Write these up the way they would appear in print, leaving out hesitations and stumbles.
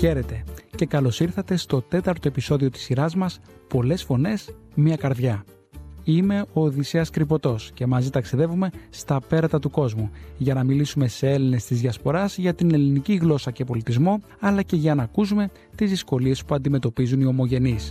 Χαίρετε και καλώς ήρθατε στο 4ο επεισόδιο της σειράς μας «Πολλές φωνές, μία καρδιά». Είμαι ο Οδυσσέας Κρυποτός και μαζί ταξιδεύουμε στα πέρατα του κόσμου για να μιλήσουμε σε Έλληνες της Διασποράς για την ελληνική γλώσσα και πολιτισμό, αλλά και για να ακούσουμε τις δυσκολίες που αντιμετωπίζουν οι ομογενείς.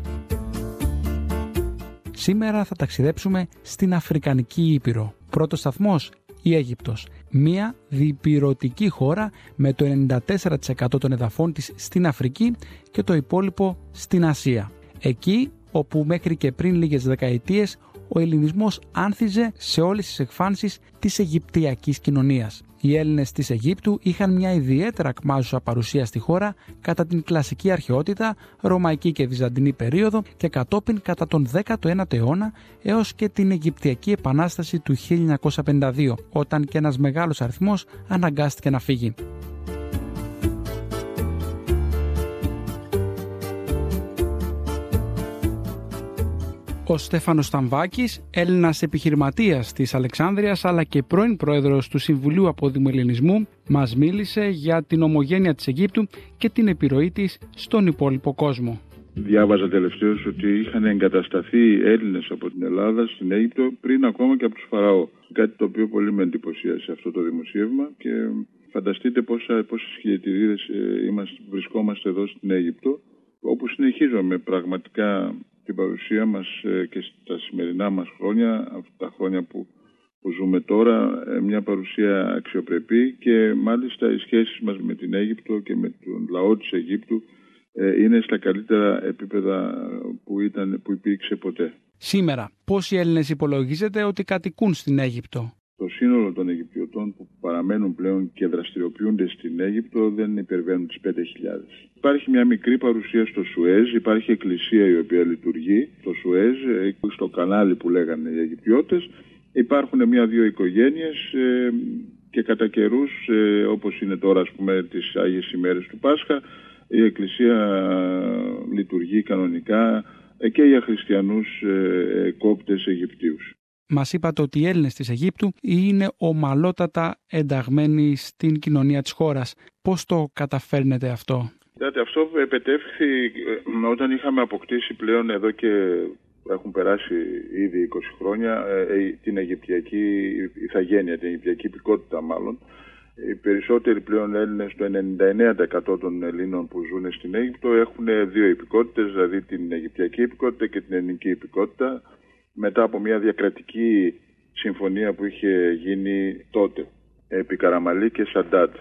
Σήμερα θα ταξιδέψουμε στην Αφρικανική Ήπειρο. Πρώτος σταθμός, η Αίγυπτος. Μια διηπειρωτική χώρα με το 94% των εδαφών της στην Αφρική και το υπόλοιπο στην Ασία. Εκεί όπου μέχρι και πριν λίγες δεκαετίες ο ελληνισμός άνθιζε σε όλες τις εκφάνσεις της Αιγυπτιακής κοινωνίας. Οι Έλληνες της Αιγύπτου είχαν μια ιδιαίτερα ακμάζουσα παρουσία στη χώρα κατά την κλασική αρχαιότητα, ρωμαϊκή και βυζαντινή περίοδο και κατόπιν κατά τον 19ο αιώνα έως και την Αιγυπτιακή Επανάσταση του 1952, όταν και ένας μεγάλος αριθμός αναγκάστηκε να φύγει. Ο Στέφανος Σταμβάκης, Έλληνας επιχειρηματίας της Αλεξάνδρειας αλλά και πρώην πρόεδρος του Συμβουλίου Απόδημου Ελληνισμού, μας μίλησε για την ομογένεια της Αιγύπτου και την επιρροή της στον υπόλοιπο κόσμο. Διάβαζα τελευταίως ότι είχαν εγκατασταθεί Έλληνες από την Ελλάδα στην Αίγυπτο πριν ακόμα και από τους Φαραώ. Κάτι το οποίο πολύ με εντυπωσίασε αυτό το δημοσίευμα και φανταστείτε πόσες χιλιετηρίδες βρισκόμαστε εδώ στην Αίγυπτο, όπου συνεχίζουμε πραγματικά την παρουσία μας και στα σημερινά μας χρόνια, αυτά τα χρόνια που ζούμε τώρα, μια παρουσία αξιοπρεπή και μάλιστα οι σχέσεις μας με την Αίγυπτο και με τον λαό της Αιγύπτου είναι στα καλύτερα επίπεδα που υπήρξε ποτέ. Σήμερα, πόσοι Έλληνες υπολογίζετε ότι κατοικούν στην Αίγυπτο? Το σύνολο των Αιγυπτιωτών που παραμένουν πλέον και δραστηριοποιούνται στην Αίγυπτο δεν υπερβαίνουν τις 5.000. Υπάρχει μια μικρή παρουσία στο Σουέζ, υπάρχει εκκλησία η οποία λειτουργεί στο Σουέζ, στο κανάλι που λέγανε οι Αιγυπτιώτες. Υπάρχουν μια-δύο οικογένειες και κατά καιρούς, όπως είναι τώρα ας πούμε τις Άγιες ημέρες του Πάσχα, η εκκλησία λειτουργεί κανονικά και για χριστιανούς κόπτες Αιγυπτίους. Μας είπατε ότι οι Έλληνες της Αιγύπτου είναι ομαλότατα ενταγμένοι στην κοινωνία της χώρας. Πώς το καταφέρνετε αυτό? Αυτό επετεύχθη όταν είχαμε αποκτήσει πλέον εδώ και έχουν περάσει ήδη 20 χρόνια την Αιγυπτιακή ηθαγένεια, την Αιγυπτιακή υπηκότητα μάλλον. Οι περισσότεροι πλέον Έλληνες, το 99% των Ελλήνων που ζουν στην Αίγυπτο έχουν δύο υπηκότητες, δηλαδή την Αιγυπτιακή υπηκότητα και την ελληνική υπηκότητα, μετά από μια διακρατική συμφωνία που είχε γίνει τότε επί Καραμαλή και Σαντάτ,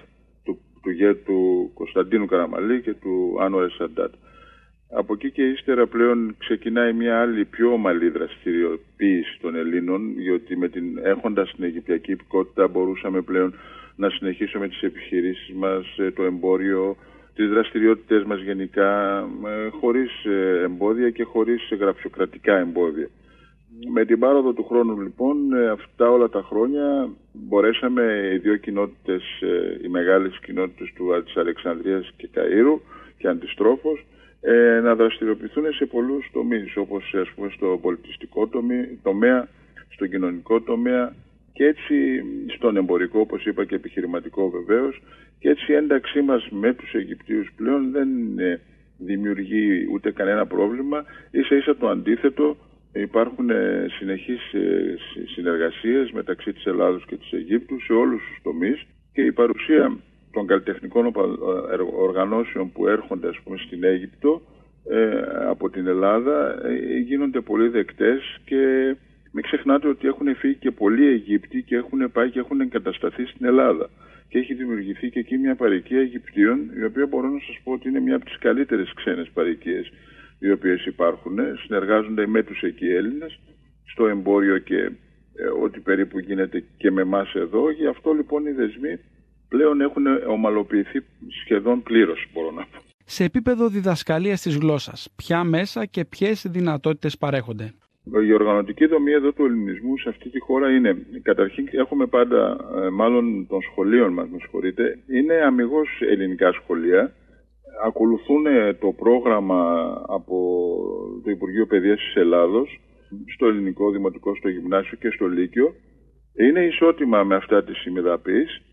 του Κωνσταντίνου Καραμαλή και του Άνουαρ Σαντάτ. Από εκεί και ύστερα πλέον ξεκινάει μια άλλη πιο ομαλή δραστηριοποίηση των Ελλήνων, διότι έχοντας την Αιγυπτιακή υπηκότητα μπορούσαμε πλέον να συνεχίσουμε τις επιχειρήσεις μας, το εμπόριο, τις δραστηριότητες μας γενικά, χωρίς εμπόδια και χωρίς γραφειοκρατικά εμπόδια. Με την πάροδο του χρόνου λοιπόν, αυτά όλα τα χρόνια μπορέσαμε οι δύο κοινότητες, οι μεγάλες κοινότητες της Αλεξανδρίας και Καΐρου και αντιστρόφως, να δραστηριοποιηθούν σε πολλούς τομείς, όπως ας πούμε στο πολιτιστικό τομέα, στο κοινωνικό τομέα και έτσι στον εμπορικό, όπως είπα, και επιχειρηματικό βεβαίως, και έτσι η ένταξή μας με τους Αιγυπτίους πλέον δεν δημιουργεί ούτε κανένα πρόβλημα, ίσα ίσα το αντίθετο. Υπάρχουν συνεχείς συνεργασίες μεταξύ της Ελλάδος και της Αιγύπτου σε όλους τους τομείς και η παρουσία των καλλιτεχνικών οργανώσεων που έρχονται ας πούμε στην Αίγυπτο από την Ελλάδα γίνονται πολύ δεκτές και μην ξεχνάτε ότι έχουν φύγει και πολλοί Αιγύπτιοι και έχουν πάει και έχουν εγκατασταθεί στην Ελλάδα και έχει δημιουργηθεί και εκεί μια παροικία Αιγυπτίων, η οποία μπορώ να σας πω ότι είναι μια από τις καλύτερες ξένες παροικίες οι οποίες υπάρχουν. Συνεργάζονται με τους εκεί Έλληνες στο εμπόριο και ό,τι περίπου γίνεται και με εμάς εδώ. Γι' αυτό λοιπόν οι δεσμοί πλέον έχουν ομαλοποιηθεί σχεδόν πλήρως, μπορώ να πω. Σε επίπεδο διδασκαλίας της γλώσσας, ποια μέσα και ποιες δυνατότητες παρέχονται? Η οργανωτική δομή εδώ του ελληνισμού σε αυτή τη χώρα είναι, καταρχήν έχουμε πάντα, μάλλον των σχολείων μας, με συγχωρείτε, είναι αμιγώς ελληνικά σχολεία. Ακολουθούν το πρόγραμμα από το Υπουργείο Παιδείας της Ελλάδος, στο ελληνικό, δημοτικό, στο γυμνάσιο και στο λύκειο. Είναι ισότιμα με αυτά της ημεδαπής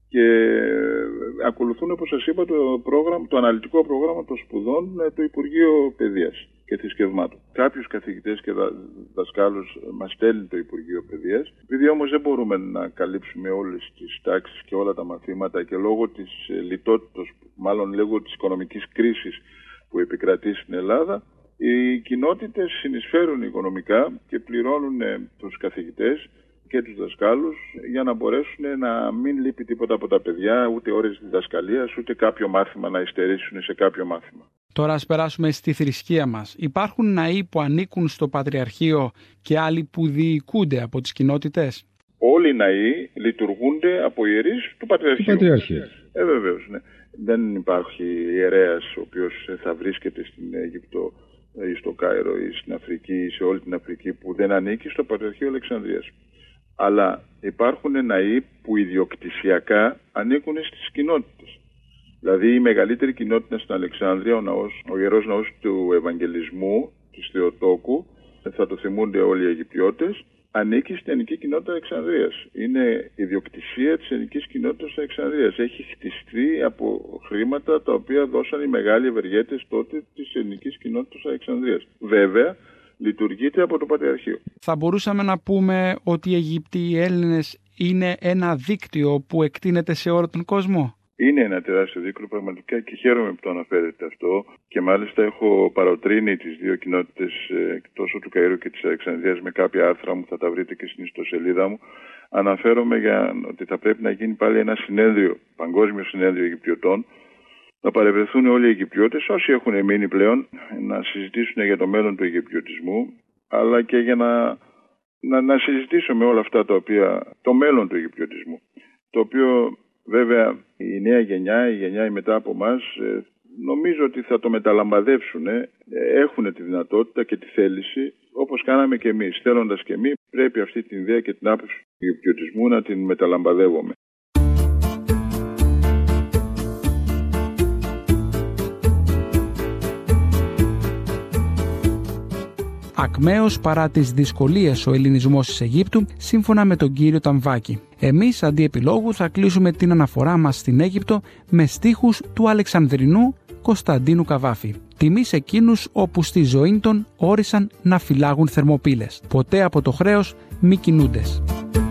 και ακολουθούν, όπως σας είπα, το αναλυτικό πρόγραμμα των σπουδών του Υπουργείου Παιδείας και Θρησκευμάτων. Κάποιους καθηγητές και δασκάλους μας στέλνει το Υπουργείο Παιδείας. Επειδή όμως δεν μπορούμε να καλύψουμε όλες τις τάξεις και όλα τα μαθήματα και λόγω της λιτότητας, μάλλον λόγω της οικονομικής κρίσης που επικρατεί στην Ελλάδα, οι κοινότητες συνεισφέρουν οικονομικά και πληρώνουν τους καθηγητές και τους δασκάλους για να μπορέσουν να μην λείπει τίποτα από τα παιδιά, ούτε ώρες διδασκαλίας, ούτε κάποιο μάθημα να υστερήσουν σε κάποιο μάθημα. Τώρα ας περάσουμε στη θρησκεία μας. Υπάρχουν ναοί που ανήκουν στο Πατριαρχείο και άλλοι που διοικούνται από τις κοινότητες? Όλοι οι ναοί λειτουργούνται από ιερείς του Πατριαρχείου. Βεβαίως, ναι. Δεν υπάρχει ιερέας ο οποίος θα βρίσκεται στην Αίγυπτο ή στο Κάιρο ή στην Αφρική ή σε όλη την Αφρική που δεν ανήκει στο Πατριαρχείο Αλεξανδρίας. Αλλά υπάρχουν ναοί που ιδιοκτησιακά ανήκουν στις κοινότητες. Δηλαδή η μεγαλύτερη κοινότητα στην Αλεξάνδρεια, ο Ιερός Ναός του Ευαγγελισμού, της Θεοτόκου, θα το θυμούνται όλοι οι Αιγυπτιώτες, ανήκει στην ελληνική κοινότητα Αλεξανδρίας. Είναι ιδιοκτησία της ελληνικής κοινότητας Αλεξανδρίας. Έχει χτιστεί από χρήματα τα οποία δώσαν οι μεγάλοι ευεργέτες τότε της ελληνικής κοινότητας Αλεξανδρίας. Βέβαια, λειτουργείται από το Πατριαρχείο. Θα μπορούσαμε να πούμε ότι οι Αιγύπτιοι οι Έλληνες είναι ένα δίκτυο που εκτείνεται σε όλο τον κόσμο? Είναι ένα τεράστιο δίκτυο πραγματικά και χαίρομαι που το αναφέρετε αυτό και μάλιστα έχω παροτρύνει τις δύο κοινότητες τόσο του Καΐρου και της Αλεξανδρίας με κάποια άρθρα μου, θα τα βρείτε και στην ιστοσελίδα μου. Αναφέρομαι για ότι θα πρέπει να γίνει πάλι ένα συνέδριο, παγκόσμιο συνέδριο Αιγυπτιωτών, να παρευρεθούν όλοι οι Αιγυπτιώτες, όσοι έχουν μείνει πλέον, να συζητήσουν για το μέλλον του Αιγυπτιωτισμού, αλλά και για να συζητήσουμε όλα αυτά το μέλλον του Αιγυπτιωτισμού, το οποίο βέβαια η νέα γενιά, η γενιά μετά από εμάς, νομίζω ότι θα το μεταλαμπαδεύσουν, έχουν τη δυνατότητα και τη θέληση, όπως κάναμε και εμείς. Θέλοντας και εμείς, πρέπει αυτή την ιδέα και την άποψη του Αιγυπτιωτισμού να την μεταλαμπαδεύουμε. Ακμαίος παρά τις δυσκολίες ο ελληνισμός της Αιγύπτου, σύμφωνα με τον κύριο Ταμβάκη. Εμείς, αντί επιλόγου, θα κλείσουμε την αναφορά μας στην Αίγυπτο με στίχους του Αλεξανδρινού Κωνσταντίνου Καβάφη. Τιμή σε εκείνους όπου στη ζωή των όρισαν να φυλάγουν θερμοπύλες. Ποτέ από το χρέος μη κινούντες.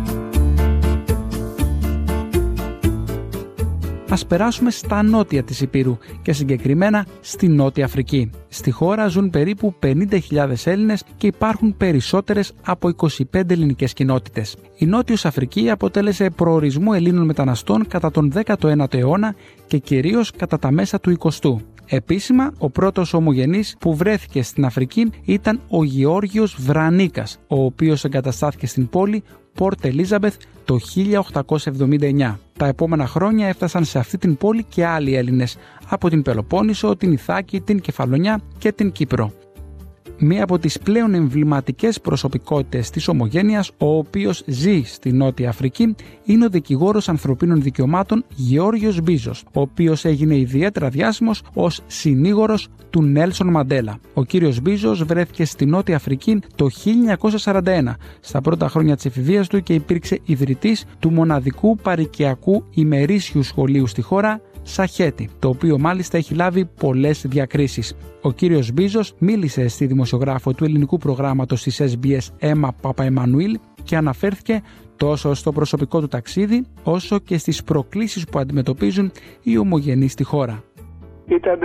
Ας περάσουμε στα νότια της Ηπείρου και συγκεκριμένα στη Νότια Αφρική. Στη χώρα ζουν περίπου 50.000 Έλληνες και υπάρχουν περισσότερες από 25 ελληνικές κοινότητες. Η Νότιος Αφρική αποτέλεσε προορισμό Ελλήνων μεταναστών κατά τον 19ο αιώνα και κυρίως κατά τα μέσα του 20ου. Επίσημα, ο πρώτος ομογενής που βρέθηκε στην Αφρική ήταν ο Γεώργιος Βρανίκας, ο οποίος εγκαταστάθηκε στην πόλη Πόρτ Ελίζαμπεθ το 1879. Τα επόμενα χρόνια έφτασαν σε αυτή την πόλη και άλλοι Έλληνες από την Πελοπόννησο, την Ιθάκη, την Κεφαλονιά και την Κύπρο. Μία από τις πλέον εμβληματικές προσωπικότητες της ομογένειας, ο οποίος ζει στη Νότια Αφρική, είναι ο δικηγόρος ανθρωπίνων δικαιωμάτων Γεώργιος Μπίζος, ο οποίος έγινε ιδιαίτερα διάσημος ως συνήγορος του Νέλσον Μαντέλα. Ο κύριος Μπίζος βρέθηκε στη Νότια Αφρική το 1941, στα πρώτα χρόνια της εφηβείας του, και υπήρξε ιδρυτής του μοναδικού παροικιακού ημερήσιου σχολείου στη χώρα, Σαχέτη, το οποίο μάλιστα έχει λάβει πολλές διακρίσεις. Ο κύριος Μπίζος μίλησε στη δημοσιογράφο του ελληνικού προγράμματος της SBS Έμα Παπαεμμανουήλ και αναφέρθηκε τόσο στο προσωπικό του ταξίδι όσο και στις προκλήσεις που αντιμετωπίζουν οι ομογενείς στη χώρα. Ήταν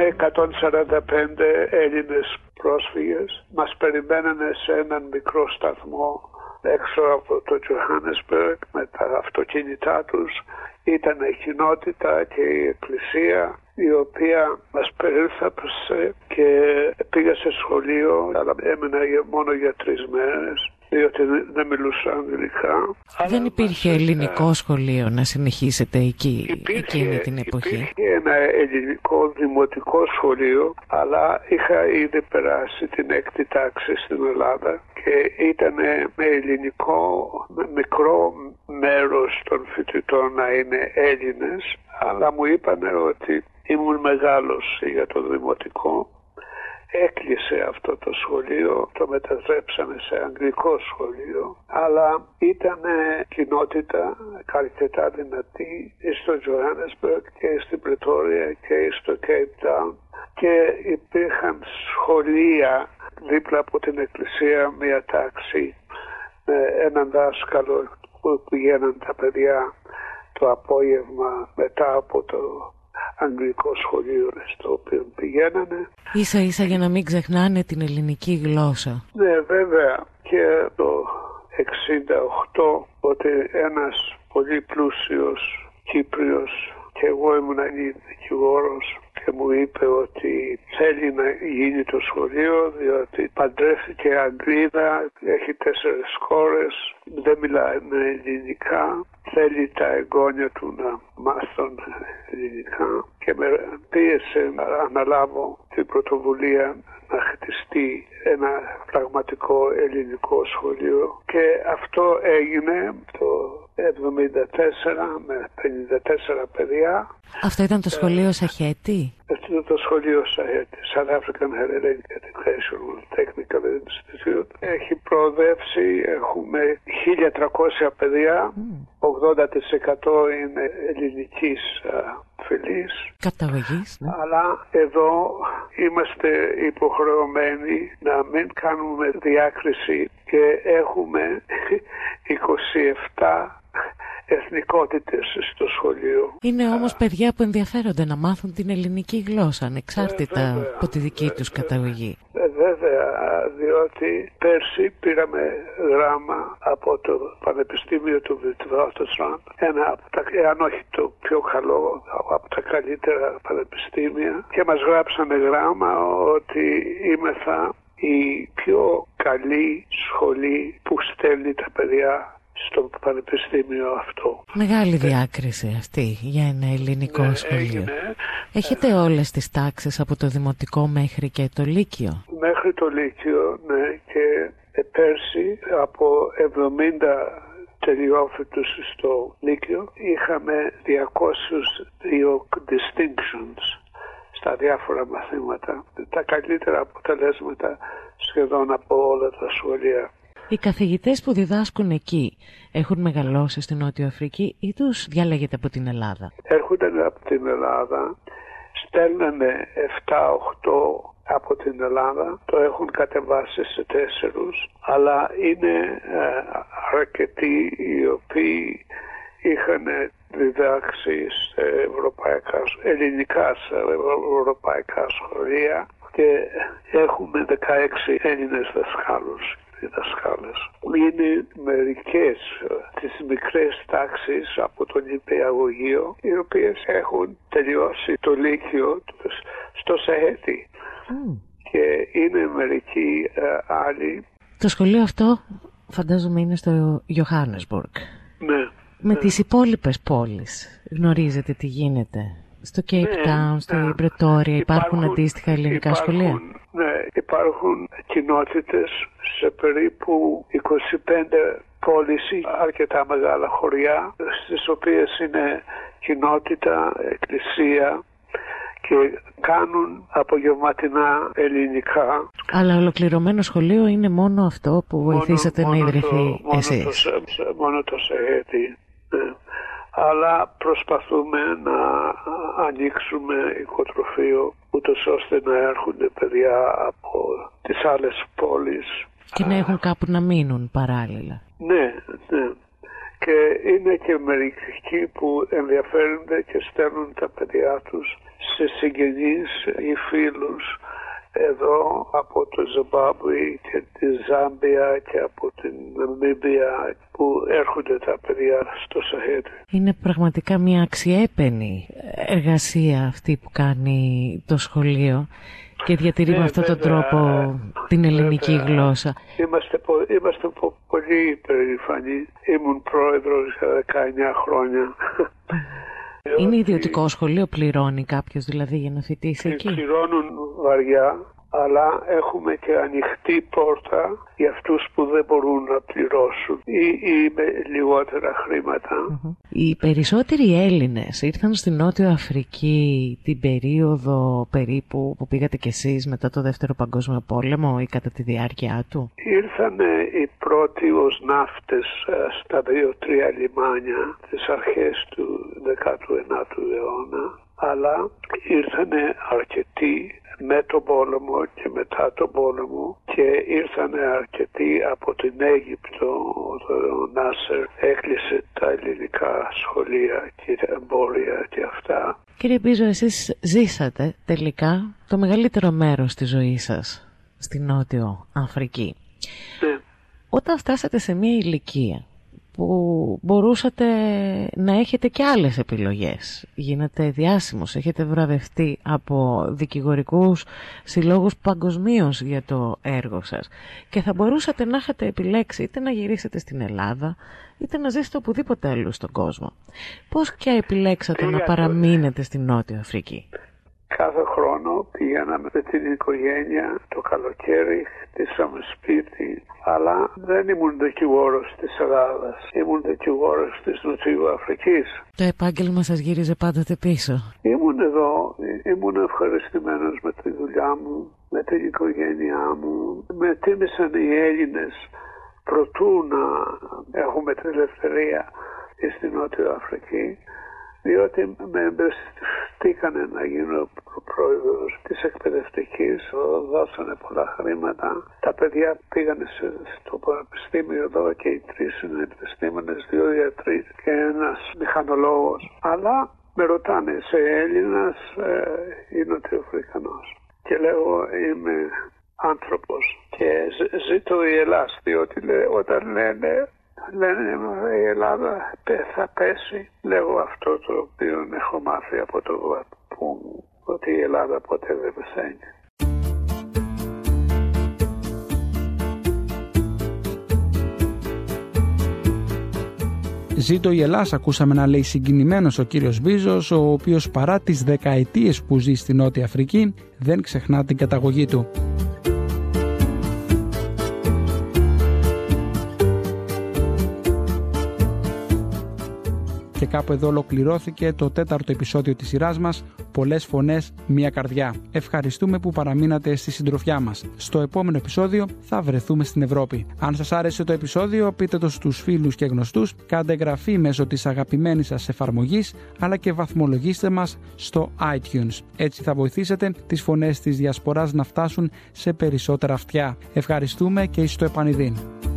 145 Έλληνες πρόσφυγες. Μας περιμένανε σε έναν μικρό σταθμό έξω από το Johannesburg με τα αυτοκίνητά τους. Ήταν η κοινότητα και η εκκλησία η οποία μας περίλθαψε και πήγα σε σχολείο, αλλά έμενα μόνο για 3 μέρες, διότι δεν μιλούσα αγγλικά. Δεν υπήρχε ελληνικό σχολείο να συνεχίσετε εκεί εκείνη την εποχή? Υπήρχε ένα ελληνικό δημοτικό σχολείο, αλλά είχα ήδη περάσει την 6η τάξη στην Ελλάδα και ήταν με ελληνικό μικρό μέρος των φοιτητών να είναι Έλληνες, αλλά μου είπανε ότι ήμουν μεγάλος για το δημοτικό. έκλεισε αυτό το σχολείο, το μετατρέψανε σε αγγλικό σχολείο, αλλά ήταν κοινότητα αρκετά δυνατή στο Johannesburg και στην Πρετόρια και στο Cape Town και υπήρχαν σχολεία δίπλα από την εκκλησία, μια τάξη με έναν δάσκαλο που πηγαίναν τα παιδιά το απόγευμα μετά από το αγγλικό σχολείο στο οποίο πηγαίνανε. Ίσα ίσα για να μην ξεχνάνε την ελληνική γλώσσα. Ναι, βέβαια, και το 68 ότι ένας πολύ πλούσιος Κύπριος, και εγώ ήμουν δικηγόρος, και μου είπε ότι θέλει να γίνει το σχολείο διότι παντρεύτηκε Αγγλίδα, έχει 4 κόρες, δεν μιλάει ελληνικά, θέλει τα εγγόνια του να μάθουν ελληνικά και με πίεσε να αναλάβω την πρωτοβουλία να χτιστεί ένα πραγματικό ελληνικό σχολείο και αυτό έγινε το 74 με 54 παιδιά. Αυτό ήταν το σχολείο Σαχέτη? Αυτό ήταν το σχολείο Σαχέτη, South African Hellenic Educational Technical Institute. Έχει προοδεύσει, έχουμε 1.300 παιδιά, 80% είναι ελληνικής φυλής. Καταγωγής, ναι. Αλλά εδώ είμαστε υποχρεωμένοι να μην κάνουμε διάκριση και έχουμε 27 εθνικότητες στο σχολείο. Είναι όμως παιδιά που ενδιαφέρονται να μάθουν την ελληνική γλώσσα ανεξάρτητα από τη δική τους καταγωγή. Βέβαια, διότι πέρσι πήραμε γράμμα από το Πανεπιστήμιο του Witwatersrand, ένα από τα, εάν όχι το πιο καλό, από τα καλύτερα πανεπιστήμια, και μας γράψανε γράμμα ότι είμεθα η πιο καλή σχολή που στέλνει τα παιδιά στο πανεπιστήμιο αυτό. Μεγάλη διάκριση αυτή για ένα ελληνικό σχολείο. Έχετε όλες τις τάξεις από το δημοτικό μέχρι και το λύκειο? Μέχρι το λύκειο, ναι, και πέρσι από 70 τελειόφοιτους στο λύκειο είχαμε 202 distinctions στα διάφορα μαθήματα. Τα καλύτερα αποτελέσματα σχεδόν από όλα τα σχολεία. Οι καθηγητές που διδάσκουν εκεί έχουν μεγαλώσει στην Νότιο Αφρική ή τους διαλέγετε από την Ελλάδα? Έρχονται από την Ελλάδα, στέλνανε 7-8 από την Ελλάδα, το έχουν κατεβάσει σε 4, αλλά είναι αρκετοί οι οποίοι είχαν διδάξει σε ελληνικά σε ευρωπαϊκά σχολεία και έχουμε 16 Έλληνες δασκάλους. Δασκάλες. Είναι μερικές τις μικρές τάξεις από το νηπιαγωγείο οι οποίες έχουν τελειώσει το λύκειο στο Σαχέτη και είναι μερικοί άλλοι. Το σχολείο αυτό φαντάζομαι είναι στο Johannesburg. Ναι. Με τις υπόλοιπες πόλεις γνωρίζετε τι γίνεται? Στο Cape Town, στην Πρετόρια υπάρχουν αντίστοιχα ελληνικά σχολεία? Ναι, υπάρχουν κοινότητες σε περίπου 25 πόλεις, αρκετά μεγάλα χωριά, στις οποίες είναι κοινότητα, εκκλησία και κάνουν απογευματινά ελληνικά. Αλλά ολοκληρωμένο σχολείο είναι μόνο αυτό που βοηθήσατε να ιδρυθεί εσείς? Μόνο το Σαχέτη, ναι. Αλλά προσπαθούμε να ανοίξουμε οικοτροφείο ούτως ώστε να έρχονται παιδιά από τις άλλες πόλεις. Και να έχουν κάπου να μείνουν παράλληλα. Ναι, ναι. Και είναι και μερικοί που ενδιαφέρονται και στέλνουν τα παιδιά τους σε συγγενείς ή φίλους εδώ από το Ζιμπάμπουε και τη Ζάμπια και από την Ναμίμπια που έρχονται τα παιδιά στο Σαχέτη. Είναι πραγματικά μια αξιέπαινη εργασία αυτή που κάνει το σχολείο και διατηρεί με αυτόν τον τρόπο την ελληνική γλώσσα. Είμαστε πολύ περήφανοι. Ήμουν πρόεδρος για 19 χρόνια. Είναι ιδιωτικό σχολείο, πληρώνει κάποιος δηλαδή για να φοιτήσει εκεί? Πληρώνουν βαριά, αλλά έχουμε και ανοιχτή πόρτα για αυτούς που δεν μπορούν να πληρώσουν ή με λιγότερα χρήματα. Οι περισσότεροι Έλληνες ήρθαν στη Νότιο Αφρική την περίοδο περίπου που πήγατε κι εσείς μετά το Δεύτερο Παγκόσμιο Πόλεμο ή κατά τη διάρκεια του? Ήρθαν οι πρώτοι ως ναύτες στα 2-3 λιμάνια τις αρχές του 19ου αιώνα, αλλά ήρθαν αρκετοί με τον πόλεμο και μετά τον πόλεμο και ήρθαν αρκετοί από την Αίγυπτο. Ο Νάσερ έκλεισε τα ελληνικά σχολεία και τα εμπόρια και αυτά. Κύριε Μπίζο, εσείς ζήσατε τελικά το μεγαλύτερο μέρος της ζωής σας στη Νότιο Αφρική. Ναι. Όταν φτάσατε σε μια ηλικία που μπορούσατε να έχετε και άλλες επιλογές, γίνατε διάσημος, έχετε βραβευτεί από δικηγορικούς συλλόγους παγκοσμίως για το έργο σας και θα μπορούσατε να έχετε επιλέξει είτε να γυρίσετε στην Ελλάδα είτε να ζήσετε οπουδήποτε αλλού στον κόσμο, πώς και επιλέξατε να παραμείνετε στη Νότια Αφρική? Κάθε χρόνο πήγαμε με την οικογένεια το καλοκαίρι, χτίσαμε σπίτι, αλλά δεν ήμουν δικηγόρος της Ελλάδας, ήμουν δικηγόρος της Νοτιού Αφρικής. Το επάγγελμα σας γύριζε πάντοτε πίσω? Ήμουν εδώ, ήμουν ευχαριστημένος με τη δουλειά μου, με την οικογένειά μου. Με τίμησαν οι Έλληνες προτού να έχουμε την ελευθερία στη Νότια Αφρική, διότι με εμπιστήκανε να γίνω πρόεδρος της εκπαιδευτικής, δώσανε πολλά χρήματα. Τα παιδιά πήγανε στο πανεπιστήμιο εδώ και οι 3 είναι επιστήμονες, 2 γιατροί και ένας μηχανολόγος. Αλλά με ρωτάνε, είσαι Έλληνας ή Νοτιοαφρικανός? Και λέω, είμαι άνθρωπος και ζήτω η Ελλάδα, διότι όταν λένε η Ελλάδα θα πέσει, λέγω αυτό το οποίο έχω μάθει από το παππού μου, ότι η Ελλάδα ποτέ δεν πεθαίνει. Ζήτω η Ελλάδα, ακούσαμε να λέει συγκινημένος ο κύριος Μπίζος, ο οποίος παρά τις δεκαετίες που ζει στη Νότια Αφρική δεν ξεχνά την καταγωγή του. Και κάπου εδώ ολοκληρώθηκε το 4ο επεισόδιο της σειράς μας «Πολλές φωνές, μία καρδιά». Ευχαριστούμε που παραμείνατε στη συντροφιά μας. Στο επόμενο επεισόδιο θα βρεθούμε στην Ευρώπη. Αν σας άρεσε το επεισόδιο, πείτε το στους φίλους και γνωστούς, κάντε εγγραφή μέσω της αγαπημένης σας εφαρμογής, αλλά και βαθμολογήστε μας στο iTunes. Έτσι θα βοηθήσετε τις φωνές της διασποράς να φτάσουν σε περισσότερα αυτιά. Ευχαριστούμε και εις το επανειδήν.